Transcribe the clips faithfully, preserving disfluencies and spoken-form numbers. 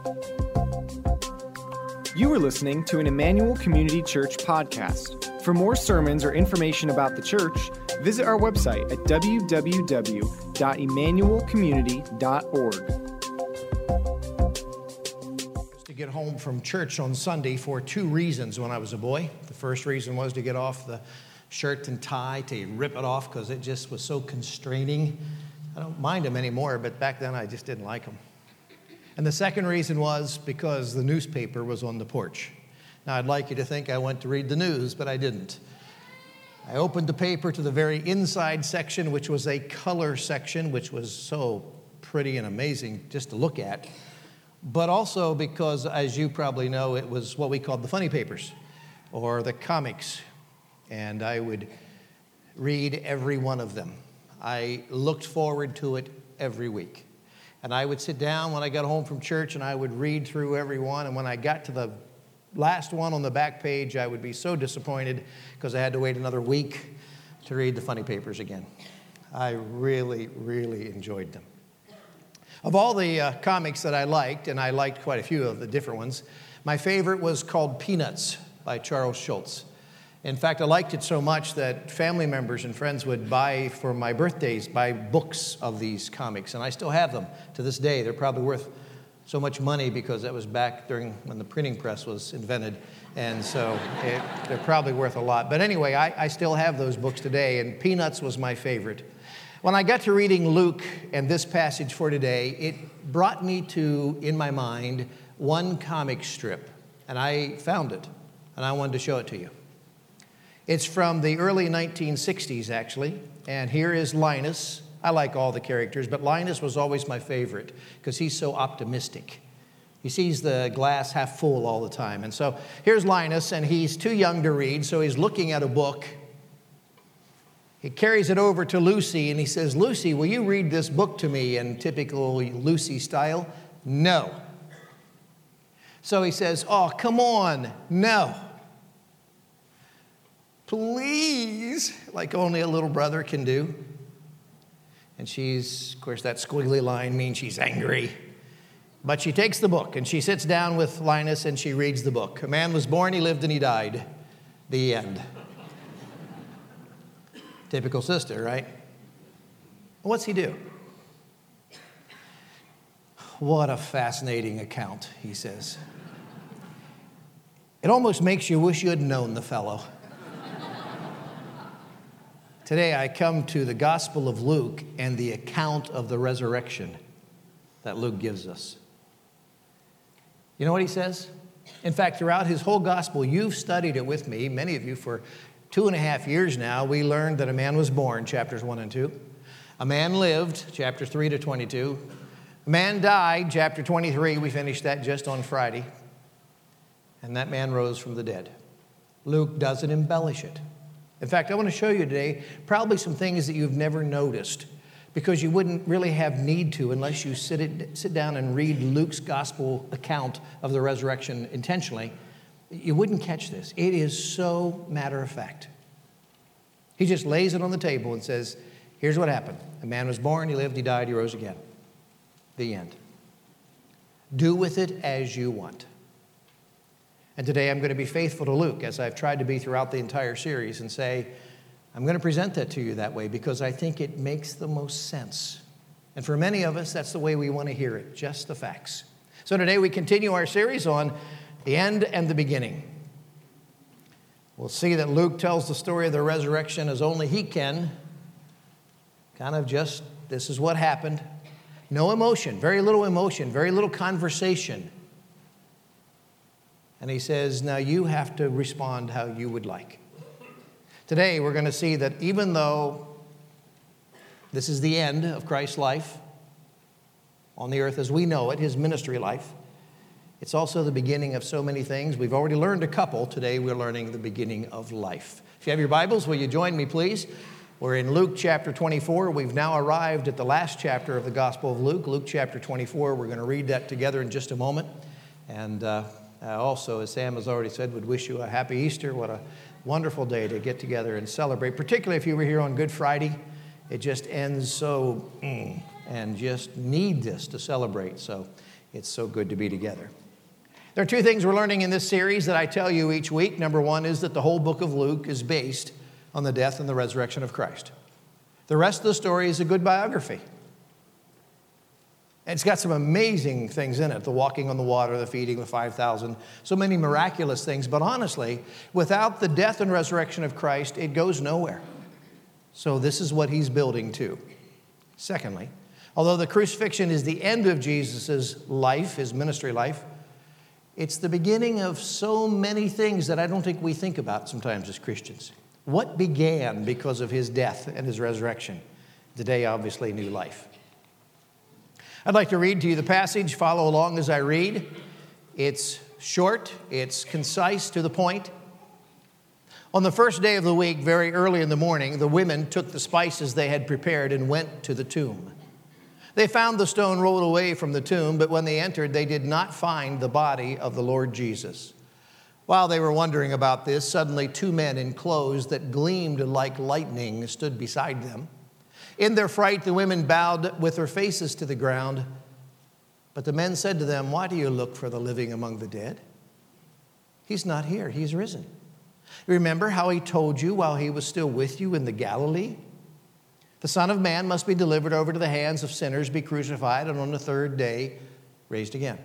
You are listening to an Emmanuel Community Church podcast. For more sermons or information about the church, visit our website at w w w dot emmanuel community dot org. To get home from church on Sunday for two reasons when I was a boy. The first reason was to get off the shirt and tie, to rip it off because it just was so constraining. I don't mind them anymore, but back then I just didn't like them. And the second reason was because the newspaper was on the porch. Now, I'd like you to think I went to read the news, but I didn't. I opened the paper to the very inside section, which was a color section, which was so pretty and amazing just to look at. But also because, as you probably know, it was what we called the funny papers or the comics. And I would read every one of them. I looked forward to it every week. And I would sit down when I got home from church and I would read through every one. And when I got to the last one on the back page, I would be so disappointed because I had to wait another week to read the funny papers again. I really, really enjoyed them. Of all the uh, comics that I liked, and I liked quite a few of the different ones, my favorite was called Peanuts by Charles Schulz. In fact, I liked it so much that family members and friends would buy for my birthdays, buy books of these comics, and I still have them to this day. They're probably worth so much money because that was back during when the printing press was invented, and so it, they're probably worth a lot. But anyway, I, I still have those books today, and Peanuts was my favorite. When I got to reading Luke and this passage for today, it brought me to, in my mind, one comic strip, and I found it, and I wanted to show it to you. It's from the early nineteen sixties, actually, and here is Linus. I like all the characters, but Linus was always my favorite because he's so optimistic. He sees the glass half full all the time. And so here's Linus, and he's too young to read, so he's looking at a book. He carries it over to Lucy, and he says, "Lucy, will you read this book to me in typical Lucy style?" "No." So he says, "Oh, come on, no. Please," like only a little brother can do. And she's, of course, that squiggly line means she's angry. But she takes the book, and she sits down with Linus, and she reads the book. A man was born, he lived, and he died. The end. Typical sister, right? What's he do? "What a fascinating account," he says. "It almost makes you wish you had known the fellow." Today I come to the Gospel of Luke and the account of the resurrection that Luke gives us. You know what he says? In fact, throughout his whole gospel, you've studied it with me, many of you, for two and a half years now. We learned that a man was born, chapters one and two. A man lived, chapters three to twenty-two. A man died, chapter twenty-three. We finished that just on Friday. And that man rose from the dead. Luke doesn't embellish it. In fact, I want to show you today probably some things that you've never noticed because you wouldn't really have need to unless you sit, it, sit down and read Luke's gospel account of the resurrection intentionally. You wouldn't catch this. It is so matter of fact. He just lays it on the table and says, here's what happened. A man was born, he lived, he died, he rose again. The end. Do with it as you want. And today I'm going to be faithful to Luke, as I've tried to be throughout the entire series, and say, I'm going to present that to you that way because I think it makes the most sense. And for many of us, that's the way we want to hear it, just the facts. So today we continue our series on the end and the beginning. We'll see that Luke tells the story of the resurrection as only he can. Kind of just, this is what happened. No emotion, very little emotion, very little conversation. And he says, now you have to respond how you would like. Today, we're going to see that even though this is the end of Christ's life on the earth as we know it, his ministry life, it's also the beginning of so many things. We've already learned a couple. Today, we're learning the beginning of life. If you have your Bibles, will you join me, please? We're in Luke chapter twenty-four. We've now arrived at the last chapter of the Gospel of Luke, Luke chapter twenty-four. We're going to read that together in just a moment. And uh, also, as Sam has already said, would wish you a happy Easter. What a wonderful day to get together and celebrate, particularly if you were here on Good Friday. It just ends so, mm, and just need this to celebrate. So It's so good to be together. There are two things we're learning in this series that I tell you each week. Number one is that the whole book of Luke is based on the death and the resurrection of Christ. The rest of the story is a good biography. It's got some amazing things in it, the walking on the water, the feeding the five thousand, so many miraculous things. But honestly, without the death and resurrection of Christ, it goes nowhere. So this is what he's building to. Secondly, although the crucifixion is the end of Jesus' life, his ministry life, it's the beginning of so many things that I don't think we think about sometimes as Christians. What began because of his death and his resurrection? Today, obviously, new life. I'd like to read to you the passage. Follow along as I read. It's short, it's concise, to the point. On the first day of the week, very early in the morning, the women took the spices they had prepared and went to the tomb. They found the stone rolled away from the tomb, but when they entered, they did not find the body of the Lord Jesus. While they were wondering about this, suddenly two men in clothes that gleamed like lightning stood beside them. In their fright, the women bowed with their faces to the ground. But the men said to them, "Why do you look for the living among the dead? He's not here, he's risen. Remember how he told you while he was still with you in the Galilee? The Son of Man must be delivered over to the hands of sinners, be crucified, and on the third day raised again."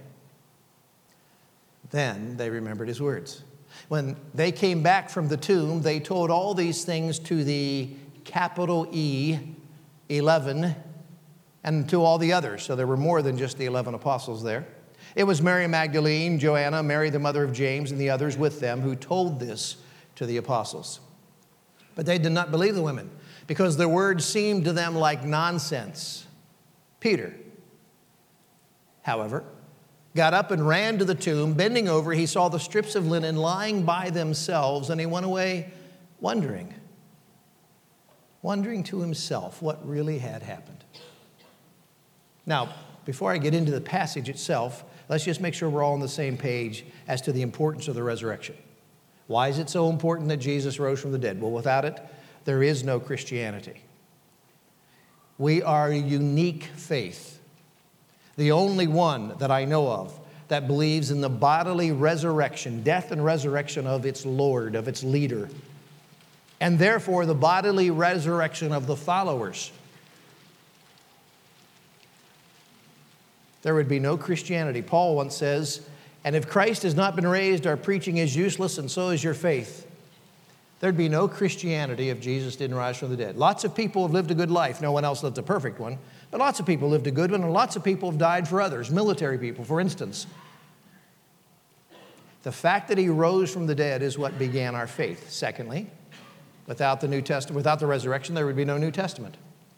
Then they remembered his words. When they came back from the tomb, they told all these things to the capital E, eleven, and to all the others. So there were more than just the eleven apostles there. It was Mary Magdalene, Joanna, Mary the mother of James, and the others with them who told this to the apostles. But they did not believe the women, because their words seemed to them like nonsense. Peter, however, got up and ran to the tomb. Bending over, he saw the strips of linen lying by themselves, and he went away wondering, wondering to himself what really had happened. Now, before I get into the passage itself, let's just make sure we're all on the same page as to the importance of the resurrection. Why is it so important that Jesus rose from the dead? Well, without it, there is no Christianity. We are a unique faith, the only one that I know of that believes in the bodily resurrection, death and resurrection of its Lord, of its leader, and therefore the bodily resurrection of the followers. There would be no Christianity. Paul once says, "And if Christ has not been raised, our preaching is useless, and so is your faith." There'd be no Christianity if Jesus didn't rise from the dead. Lots of people have lived a good life. No one else lived a perfect one. But lots of people lived a good one, and lots of people have died for others. Military people, for instance. The fact that he rose from the dead is what began our faith. Secondly, without the New Testament, without the resurrection, there would be no New Testament.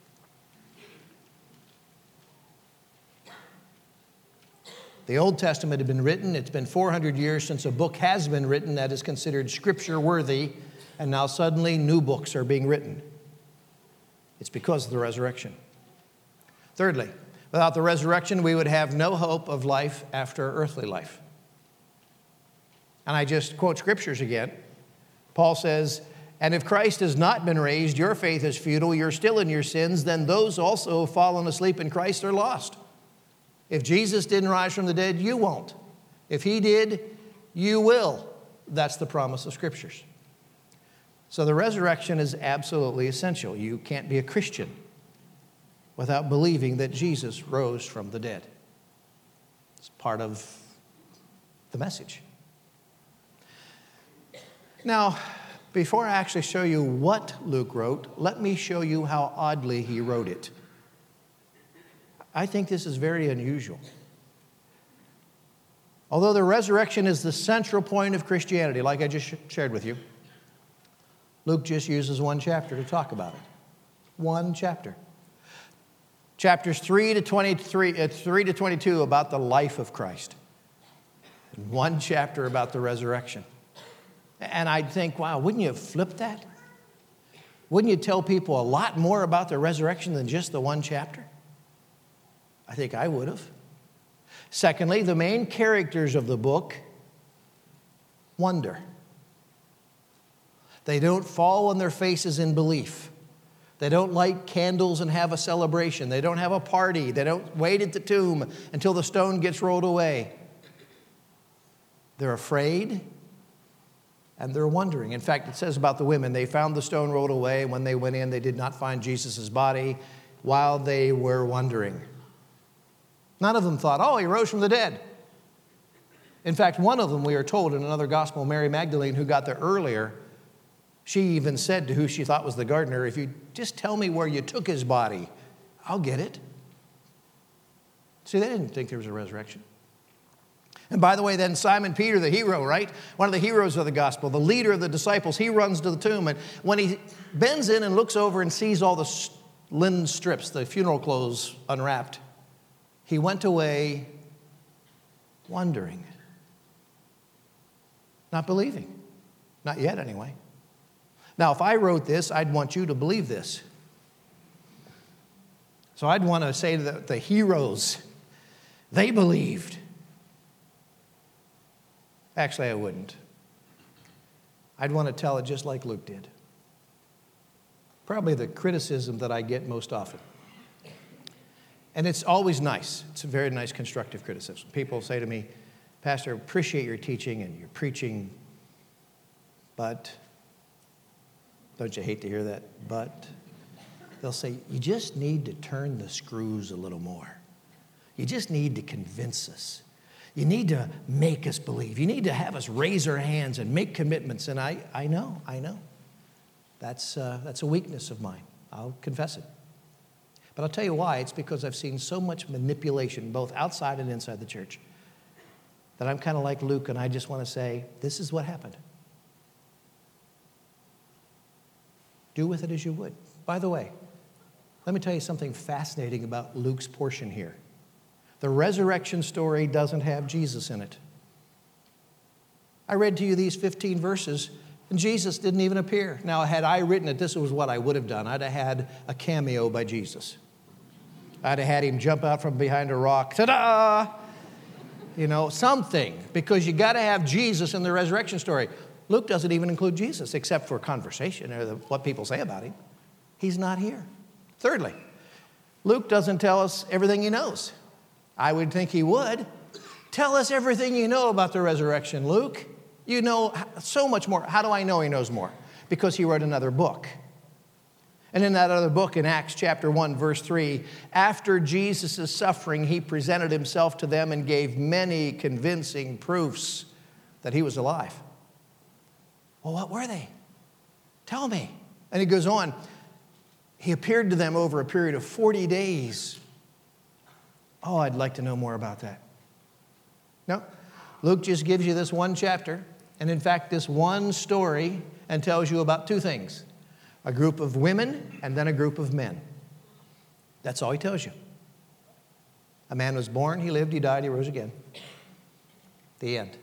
The Old Testament had been written. It's been four hundred years since a book has been written that is considered scripture-worthy, and now suddenly new books are being written. It's because of the resurrection. Thirdly, without the resurrection, we would have no hope of life after earthly life. And I just quote scriptures again. Paul says, "And if Christ has not been raised, your faith is futile, you're still in your sins, then those also who have fallen asleep in Christ are lost." If Jesus didn't rise from the dead, you won't. If he did, you will. That's the promise of scriptures. So the resurrection is absolutely essential. You can't be a Christian without believing that Jesus rose from the dead. It's part of the message. Now, before I actually show you what Luke wrote, let me show you how oddly he wrote it. I think this is very unusual. Although the resurrection is the central point of Christianity, like I just shared with you, Luke just uses one chapter to talk about it. One chapter. Chapters three to twenty-three, uh, three to twenty-two about the life of Christ. And one chapter about the resurrection. And I'd think, wow, wouldn't you have flipped that? Wouldn't you tell people a lot more about the resurrection than just the one chapter? I think I would have. Secondly, the main characters of the book wonder. They don't fall on their faces in belief. They don't light candles and have a celebration. They don't have a party. They don't wait at the tomb until the stone gets rolled away. They're afraid and they're wondering. In fact, it says about the women, they found the stone rolled away. When they went in, they did not find Jesus' body while they were wondering. None of them thought, oh, he rose from the dead. In fact, one of them, we are told in another gospel, Mary Magdalene, who got there earlier, she even said to who she thought was the gardener, if you just tell me where you took his body, I'll get it. See, they didn't think there was a resurrection. And by the way, then Simon Peter, the hero, right? One of the heroes of the gospel, the leader of the disciples, he runs to the tomb. And when he bends in and looks over and sees all the linen strips, the funeral clothes unwrapped, he went away wondering, not believing. Not yet, anyway. Now, if I wrote this, I'd want you to believe this. So I'd want to say to the, the heroes, they believed. Actually, I wouldn't. I'd want to tell it just like Luke did. Probably the criticism that I get most often. And it's always nice. It's a very nice constructive criticism. People say to me, Pastor, I appreciate your teaching and your preaching, but... Don't you hate to hear that? But they'll say, you just need to turn the screws a little more. You just need to convince us. You need to make us believe. You need to have us raise our hands and make commitments. And I, I know, I know. That's, uh, that's a weakness of mine. I'll confess it. But I'll tell you why. It's because I've seen so much manipulation, both outside and inside the church, that I'm kind of like Luke, and I just want to say, this is what happened. Do with it as you would. By the way, let me tell you something fascinating about Luke's portion here. The resurrection story doesn't have Jesus in it. I read to you these fifteen verses, and Jesus didn't even appear. Now, had I written it, this was what I would have done. I'd have had a cameo by Jesus. I'd have had him jump out from behind a rock. Ta-da! You know, something. Because you got to have Jesus in the resurrection story. Luke doesn't even include Jesus, except for conversation or the, what people say about him. He's not here. Thirdly, Luke doesn't tell us everything he knows. I would think he would. Tell us everything you know about the resurrection, Luke. You know so much more. How do I know he knows more? Because he wrote another book. And in that other book, in Acts chapter one, verse three, after Jesus' suffering, he presented himself to them and gave many convincing proofs that he was alive. Well, what were they? Tell me. And he goes on. He appeared to them over a period of forty days. Oh, I'd like to know more about that. No, Luke just gives you this one chapter, and in fact, this one story, and tells you about two things. A group of women and then a group of men. That's all he tells you. A man was born, he lived, he died, he rose again. The end.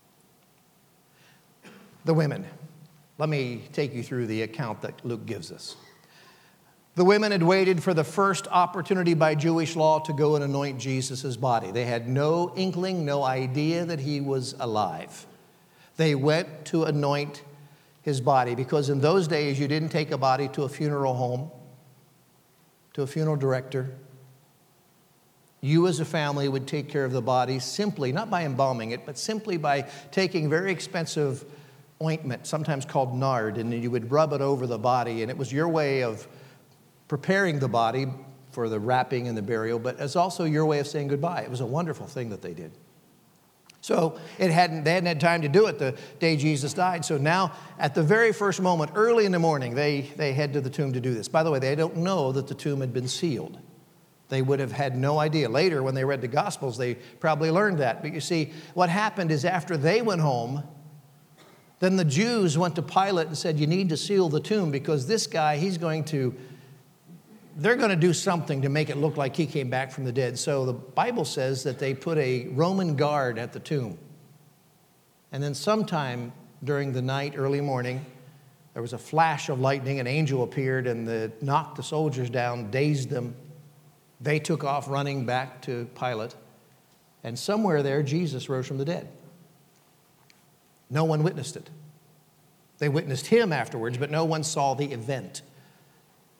The women. Let me take you through the account that Luke gives us. The women had waited for the first opportunity by Jewish law to go and anoint Jesus' body. They had no inkling, no idea that he was alive. They went to anoint his body because in those days you didn't take a body to a funeral home, to a funeral director. You as a family would take care of the body simply, not by embalming it, but simply by taking very expensive ointment, sometimes called nard, and you would rub it over the body, and it was your way of preparing the body for the wrapping and the burial, but it's also your way of saying goodbye. It was a wonderful thing that they did. So it hadn't, they hadn't had time to do it the day Jesus died. So now, at the very first moment, early in the morning, they, they head to the tomb to do this. By the way, they don't know that the tomb had been sealed. They would have had no idea. Later, when they read the Gospels, they probably learned that. But you see, what happened is after they went home, then the Jews went to Pilate and said, you need to seal the tomb because this guy, he's going to, they're going to do something to make it look like he came back from the dead. So the Bible says that they put a Roman guard at the tomb. And then sometime during the night, early morning, there was a flash of lightning, an angel appeared and the, knocked the soldiers down, dazed them. They took off running back to Pilate. And somewhere there, Jesus rose from the dead. No one witnessed it. They witnessed him afterwards, but no one saw the event.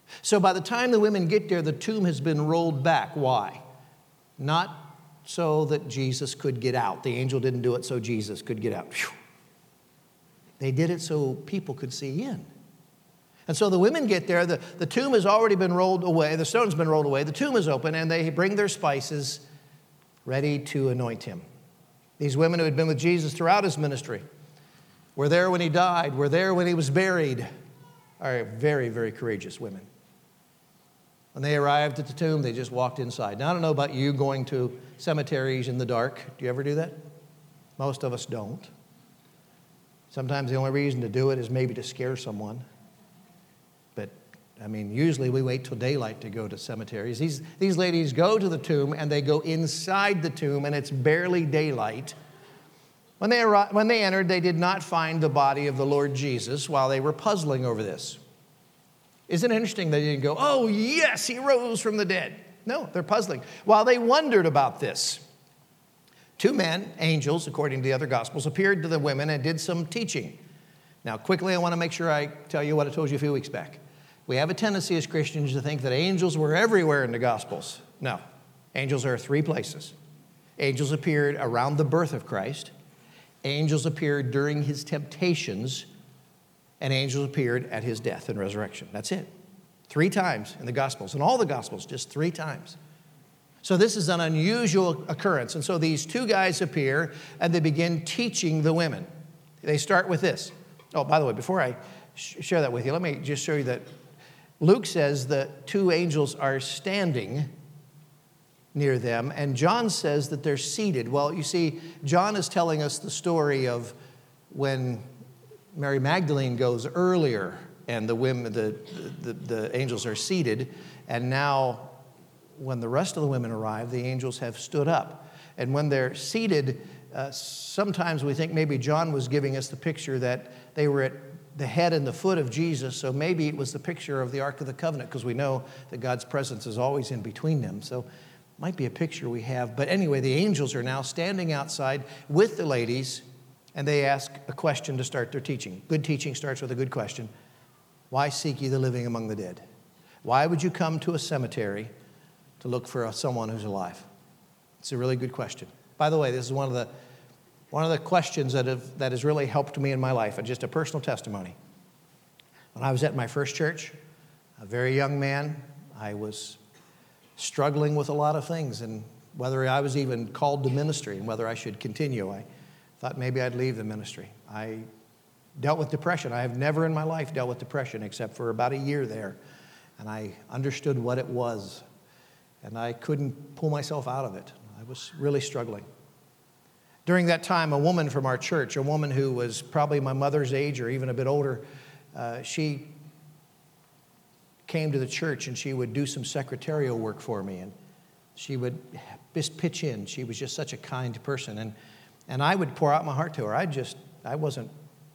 So by the time the women get there, the tomb has been rolled back. Why? Not so that Jesus could get out. The angel didn't do it so Jesus could get out. Whew. They did it so people could see in. And so the women get there, the, the tomb has already been rolled away, the stone's been rolled away, the tomb is open, and they bring their spices ready to anoint him. These women who had been with Jesus throughout his ministry, were there when he died, were there when he was buried, are very, very courageous women. When they arrived at the tomb, they just walked inside. Now, I don't know about you going to cemeteries in the dark. Do you ever do that? Most of us don't. Sometimes the only reason to do it is maybe to scare someone. But, I mean, usually we wait till daylight to go to cemeteries. These, these ladies go to the tomb, and they go inside the tomb, and it's barely daylight. When they, arrived, when they entered, they did not find the body of the Lord Jesus while they were puzzling over this. Isn't it interesting that they didn't go, oh, yes, he rose from the dead? No, they're puzzling. While they wondered about this, two men, angels, according to the other Gospels, appeared to the women and did some teaching. Now, quickly, I want to make sure I tell you what I told you a few weeks back. We have a tendency as Christians to think that angels were everywhere in the Gospels. No, angels are three places. Angels appeared around the birth of Christ. Angels appeared during his temptations. And angels appeared at his death and resurrection. That's it. Three times in the Gospels. In all the Gospels, just three times. So this is an unusual occurrence. And so these two guys appear, and they begin teaching the women. They start with this. Oh, by the way, before I sh- share that with you, let me just show you that Luke says the two angels are standing near them, and John says that they're seated. Well, you see, John is telling us the story of when Mary Magdalene goes earlier, and the women, the, the, the angels are seated, and now when the rest of the women arrive, the angels have stood up. And when they're seated, uh, sometimes we think maybe John was giving us the picture that they were at the head and the foot of Jesus, so maybe it was the picture of the Ark of the Covenant, because we know that God's presence is always in between them. So it might be a picture we have. But anyway, the angels are now standing outside with the ladies, and they ask a question to start their teaching. Good teaching starts with a good question. Why seek ye the living among the dead? Why would you come to a cemetery to look for someone who's alive? It's a really good question. By the way, this is one of the one of the questions that have that has really helped me in my life, and just a personal testimony. When I was at my first church, a very young man, I was struggling with a lot of things, and whether I was even called to ministry and whether I should continue. I thought maybe I'd leave the ministry. I dealt with depression. I have never in my life dealt with depression except for about a year there, and I understood what it was. And I couldn't pull myself out of it. I was really struggling. During that time, a woman from our church, a woman who was probably my mother's age or even a bit older, uh, she came to the church and she would do some secretarial work for me. And she would just pitch in. She was just such a kind person. And, and I would pour out my heart to her. I just, I wasn't,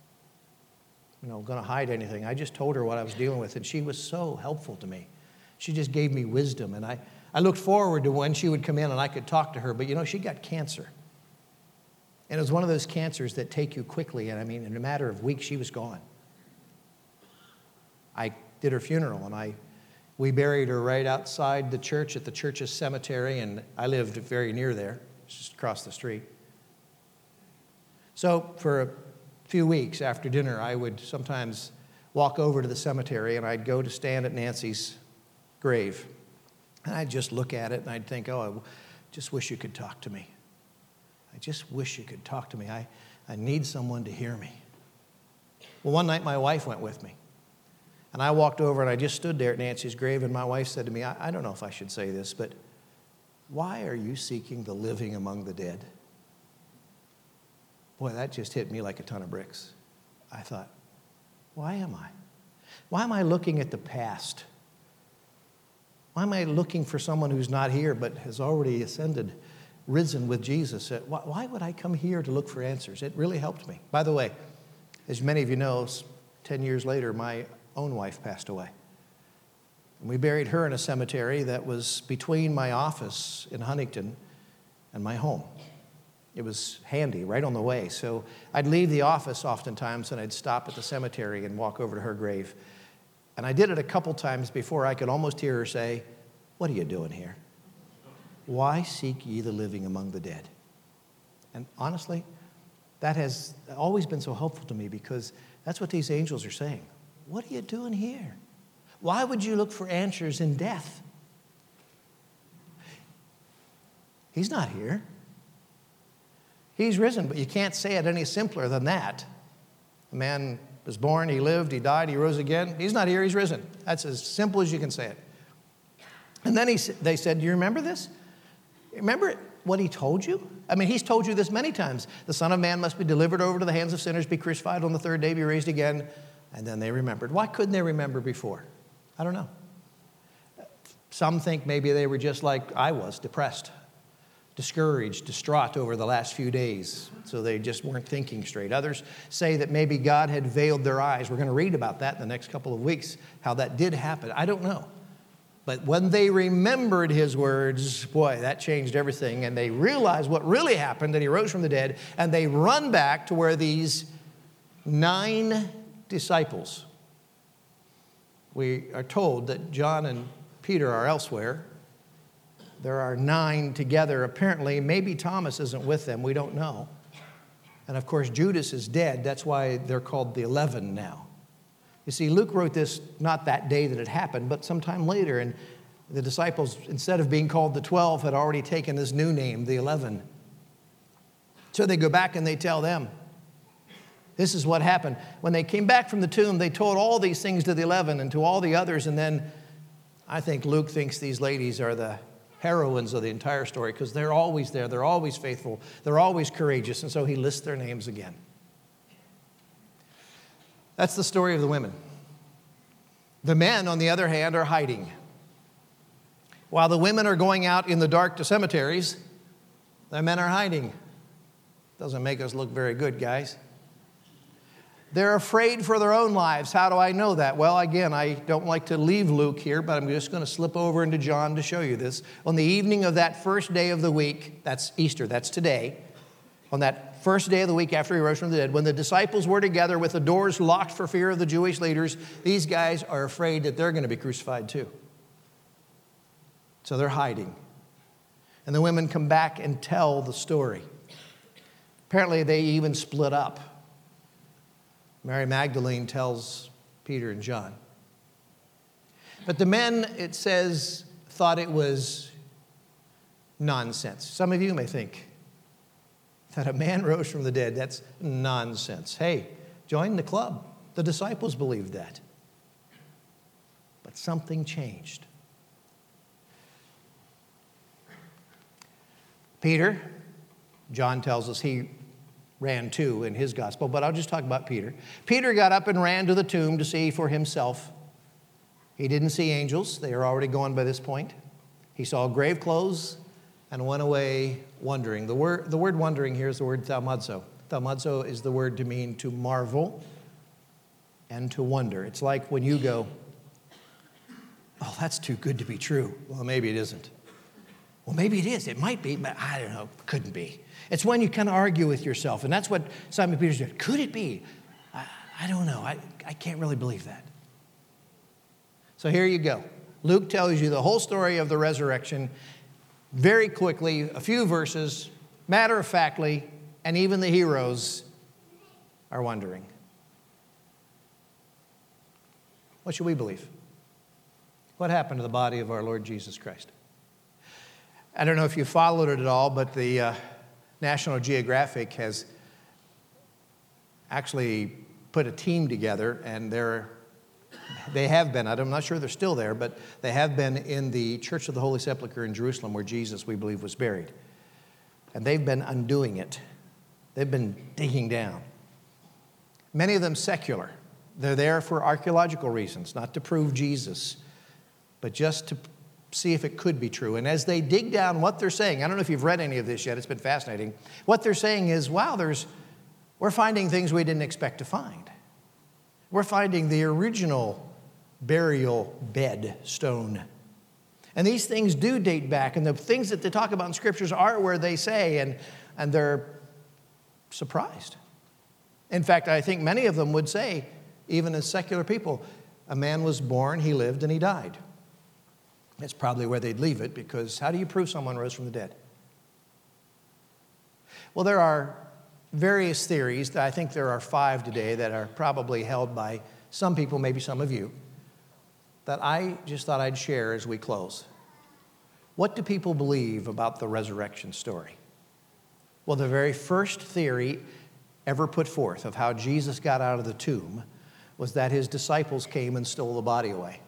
you know, going to hide anything. I just told her what I was dealing with. And she was so helpful to me. She just gave me wisdom. And I, I looked forward to when she would come in and I could talk to her. But, you know, she got cancer. And it was one of those cancers that take you quickly. And, I mean, in a matter of weeks, she was gone. I did her funeral, and I we buried her right outside the church at the church's cemetery, and I lived very near there, just across the street. So for a few weeks after dinner, I would sometimes walk over to the cemetery, and I'd go to stand at Nancy's grave. And I'd just look at it, and I'd think, oh, I just wish you could talk to me. I just wish you could talk to me. I, I need someone to hear me. Well, one night my wife went with me. And I walked over and I just stood there at Nancy's grave, and my wife said to me, I, I don't know if I should say this, but why are you seeking the living among the dead? Boy, that just hit me like a ton of bricks. I thought, why am I? Why am I looking at the past? Why am I looking for someone who's not here but has already ascended, risen with Jesus? Why, why would I come here to look for answers? It really helped me. By the way, as many of you know, ten years later, my own wife passed away. And we buried her in a cemetery that was between my office in Huntington and my home. It was handy, right on the way. So I'd leave the office oftentimes, and I'd stop at the cemetery and walk over to her grave. And I did it a couple times before I could almost hear her say, "What are you doing here? Why seek ye the living among the dead?" And honestly, that has always been so helpful to me, because that's what these angels are saying. What are you doing here? Why would you look for answers in death? He's not here. He's risen, but you can't say it any simpler than that. The man was born, he lived, he died, he rose again. He's not here, he's risen. That's as simple as you can say it. And then he, they said, "Do you remember this? Remember what he told you? I mean, he's told you this many times. The Son of Man must be delivered over to the hands of sinners, be crucified, on the third day be raised again." And then they remembered. Why couldn't they remember before? I don't know. Some think maybe they were just like I was, depressed, discouraged, distraught over the last few days, so they just weren't thinking straight. Others say that maybe God had veiled their eyes. We're going to read about that in the next couple of weeks, how that did happen. I don't know. But when they remembered his words, boy, that changed everything. And they realized what really happened, that he rose from the dead, and they run back to where these nine disciples, we are told that John and Peter are elsewhere. There are nine together, apparently. Maybe Thomas isn't with them. We don't know. And, of course, Judas is dead. That's why they're called the Eleven now. You see, Luke wrote this not that day that it happened, but sometime later. And the disciples, instead of being called the Twelve, had already taken this new name, the Eleven. So they go back and they tell them, this is what happened. When they came back from the tomb, they told all these things to the Eleven and to all the others. And then I think Luke thinks these ladies are the heroines of the entire story, because they're always there. They're always faithful. They're always courageous. And so he lists their names again. That's the story of the women. The men, on the other hand, are hiding. While the women are going out in the dark to cemeteries, the men are hiding. Doesn't make us look very good, guys. They're afraid for their own lives. How do I know that? Well, again, I don't like to leave Luke here, but I'm just going to slip over into John to show you this. On the evening of that first day of the week, that's Easter, that's today, on that first day of the week after he rose from the dead, when the disciples were together with the doors locked for fear of the Jewish leaders, these guys are afraid that they're going to be crucified too. So they're hiding. And the women come back and tell the story. Apparently, they even split up. Mary Magdalene tells Peter and John. But the men, it says, thought it was nonsense. Some of you may think that a man rose from the dead, that's nonsense. Hey, join the club. The disciples believed that. But something changed. Peter, John tells us he ran too in his gospel, but I'll just talk about Peter. Peter got up and ran to the tomb to see for himself. He didn't see angels. They were already gone by this point. He saw grave clothes and went away wondering. The word, the word wondering here is the word thaumazo. Thaumazo is the word to mean to marvel and to wonder. It's like when you go, "Oh, that's too good to be true." Well, maybe it isn't. Well, maybe it is. It might be, but I don't know. Couldn't be. It's when you kind of argue with yourself, and that's what Simon Peter did. Could it be? I, I don't know. I, I can't really believe that. So here you go. Luke tells you the whole story of the resurrection very quickly, a few verses, matter-of-factly, and even the heroes are wondering. What should we believe? What happened to the body of our Lord Jesus Christ? I don't know if you followed it at all, but the uh, National Geographic has actually put a team together, and they're, they have been, I'm not sure they're still there, but they have been in the Church of the Holy Sepulchre in Jerusalem, where Jesus, we believe, was buried. And they've been undoing it. They've been digging down. Many of them secular. They're there for archaeological reasons, not to prove Jesus, but just to see if it could be true. And as they dig down, what they're saying, I don't know if you've read any of this yet, it's been fascinating. What they're saying is, wow, there's, we're finding things we didn't expect to find. We're finding the original burial bed stone. And these things do date back, and the things that they talk about in scriptures are where they say, and, and they're surprised. In fact, I think many of them would say, even as secular people, A man was born, he lived, and he died. That's probably where they'd leave it, because how do you prove someone rose from the dead? Well, there are various theories. I think there are five today that are probably held by some people, maybe some of you, that I just thought I'd share as we close. What do people believe about the resurrection story? Well, the very first theory ever put forth of how Jesus got out of the tomb was that his disciples came and stole the body away.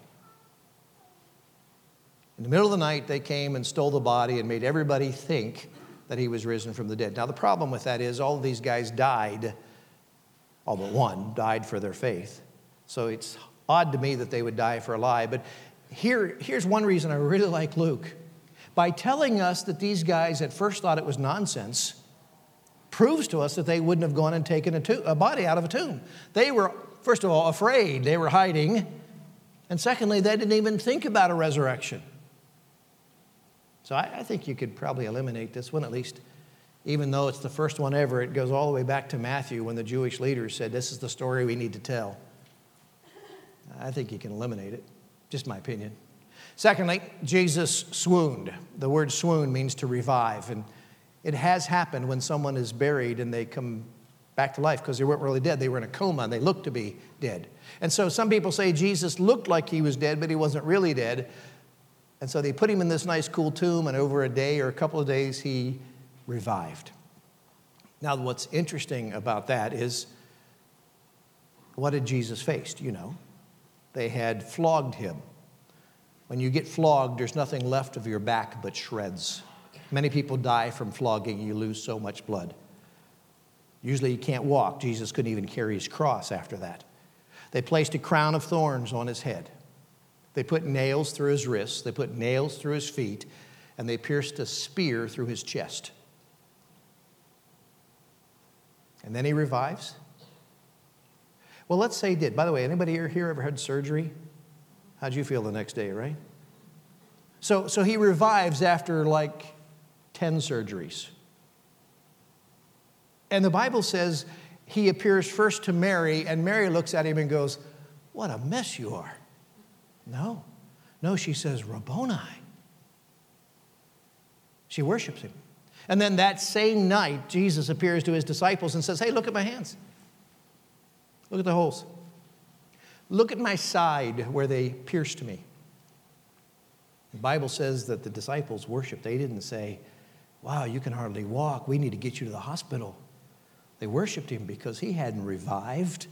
In the middle of the night, they came and stole the body and made everybody think that he was risen from the dead. Now, the problem with that is all of these guys died, all but one, died for their faith. So it's odd to me that they would die for a lie. But here, here's one reason I really like Luke. By telling us that these guys at first thought it was nonsense, proves to us that they wouldn't have gone and taken a, to- a body out of a tomb. They were, first of all, afraid. They were hiding. And secondly, they didn't even think about a resurrection. So I, I think you could probably eliminate this one, at least, even though it's the first one ever. It goes all the way back to Matthew when the Jewish leaders said, this is the story we need to tell. I think you can eliminate it. Just my opinion. Secondly, Jesus swooned. The word swoon means to revive. And it has happened when someone is buried and they come back to life because they weren't really dead. They were in a coma and they looked to be dead. And so some people say Jesus looked like he was dead, but he wasn't really dead. And so they put him in this nice cool tomb, and over a day or a couple of days, he revived. Now, what's interesting about that is, what did Jesus face? Do you know? They had flogged him. When you get flogged, there's nothing left of your back but shreds. Many people die from flogging. You lose so much blood. Usually you can't walk. Jesus couldn't even carry his cross after that. They placed a crown of thorns on his head. They put nails through his wrists. They put nails through his feet. And they pierced a spear through his chest. And then he revives. Well, let's say he did. By the way, anybody here ever had surgery? How'd you feel the next day, right? So, so he revives after like ten surgeries. And the Bible says he appears first to Mary, and Mary looks at him and goes, what a mess you are. No. No, she says, Rabboni. She worships him. And then that same night, Jesus appears to his disciples and says, hey, look at my hands. Look at the holes. Look at my side where they pierced me. The Bible says that the disciples worshiped. They didn't say, wow, you can hardly walk. We need to get you to the hospital. They worshiped him because he hadn't revived.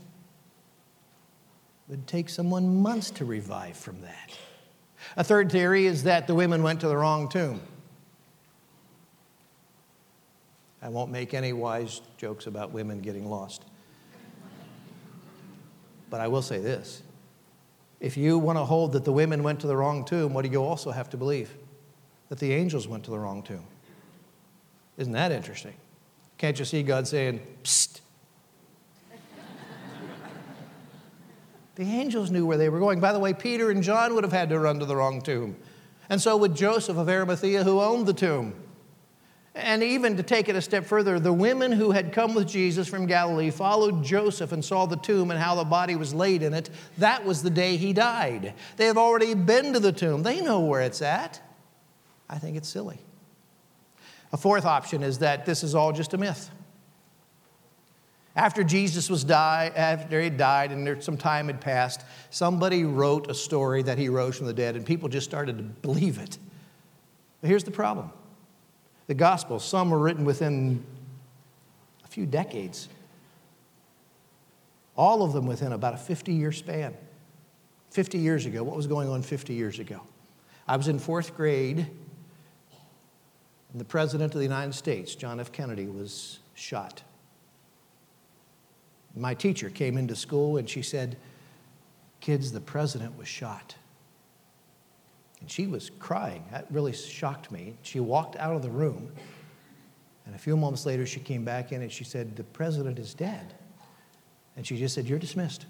It would take someone months to revive from that. A third theory is that the women went to the wrong tomb. I won't make any wise jokes about women getting lost. But I will say this. If you want to hold that the women went to the wrong tomb, what do you also have to believe? That the angels went to the wrong tomb. Isn't that interesting? Can't you see God saying, psst? The angels knew where they were going. By the way, Peter and John would have had to run to the wrong tomb. And so would Joseph of Arimathea, who owned the tomb. And even to take it a step further, the women who had come with Jesus from Galilee followed Joseph and saw the tomb and how the body was laid in it. That was the day he died. They have already been to the tomb. They know where it's at. I think it's silly. A fourth option is that this is all just a myth. After Jesus was died, after he died and there, some time had passed, somebody wrote a story that he rose from the dead, and people just started to believe it. But here's the problem. The Gospels, some were written within a few decades. All of them within about a fifty-year span. fifty years ago. What was going on fifty years ago? I was in fourth grade, and the President of the United States, John F. Kennedy, was shot. My teacher came into school and she said, kids, the president was shot. And she was crying. That really shocked me. She walked out of the room, and a few moments later she came back in and she said, the president is dead. And she just said, you're dismissed.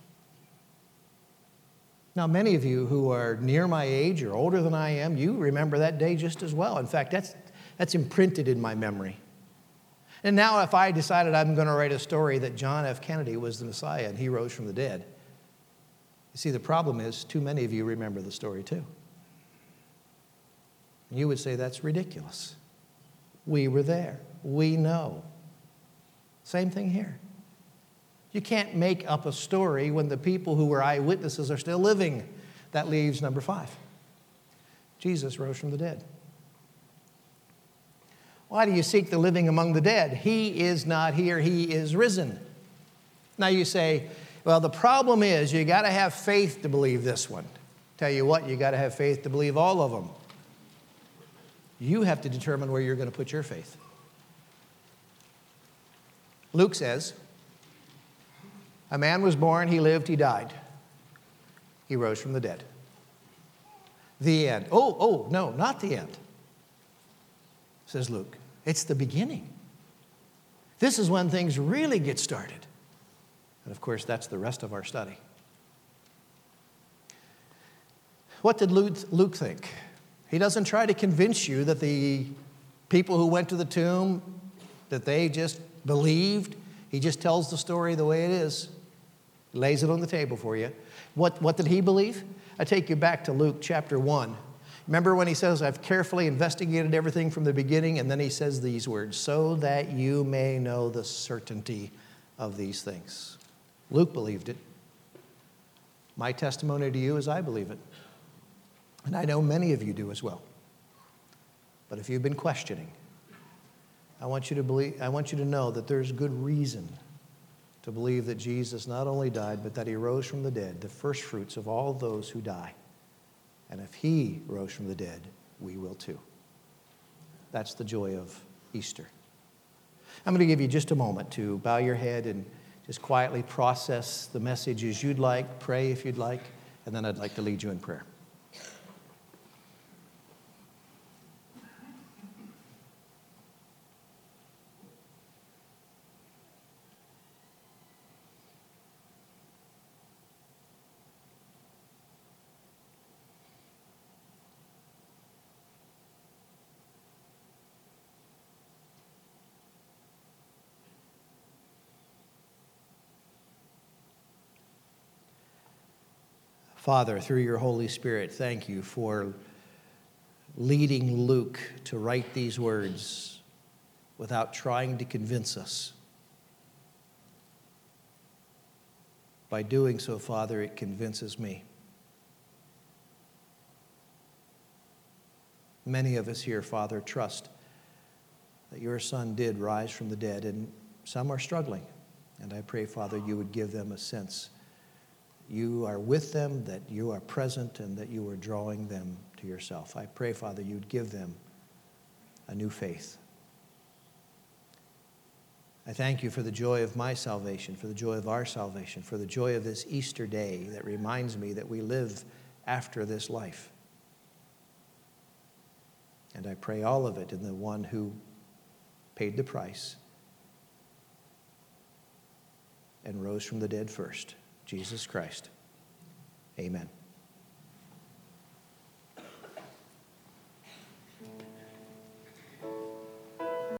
Now, many of you who are near my age or older than I am, you remember that day just as well. In fact, that's, that's imprinted in my memory. And now if I decided I'm going to write a story that John F. Kennedy was the Messiah and he rose from the dead, You see, the problem is too many of you remember the story too. And you would say, that's ridiculous. We were there. We know. Same thing here. You can't make up a story when the people who were eyewitnesses are still living. That leaves number five. Jesus rose from the dead. Why do you seek the living among the dead? He is not here. He is risen. Now you say, well, the problem is you got to have faith to believe this one. Tell you what, you got to have faith to believe all of them. You have to determine where you're going to put your faith. Luke says, a man was born, he lived, he died. He rose from the dead. The end. Oh, oh, no, not the end, says Luke. It's the beginning. This is when things really get started. And of course, that's the rest of our study. What did Luke, Luke think? He doesn't try to convince you that the people who went to the tomb, that they just believed. He just tells the story the way it is. He lays it on the table for you. What, what did he believe? I take you back to Luke chapter one. Remember when he says, I've carefully investigated everything from the beginning, and then he says these words, so that you may know the certainty of these things. Luke believed it. My testimony to you is I believe it. And I know many of you do as well. But if you've been questioning, I want you to believe, I want you to know that there's good reason to believe that Jesus not only died, but that he rose from the dead, the first fruits of all those who die. And if he rose from the dead, we will too. That's the joy of Easter. I'm going to give you just a moment to bow your head and just quietly process the messages you'd like, pray if you'd like, and then I'd like to lead you in prayer. Father, through your Holy Spirit, thank you for leading Luke to write these words without trying to convince us. By doing so, Father, it convinces me. Many of us here, Father, trust that your Son did rise from the dead, and some are struggling. And I pray, Father, you would give them a sense you are with them, that you are present, and that you are drawing them to yourself. I pray, Father, you'd give them a new faith. I thank you for the joy of my salvation, for the joy of our salvation, for the joy of this Easter day that reminds me that we live after this life. And I pray all of it in the one who paid the price and rose from the dead first, Jesus Christ. Amen.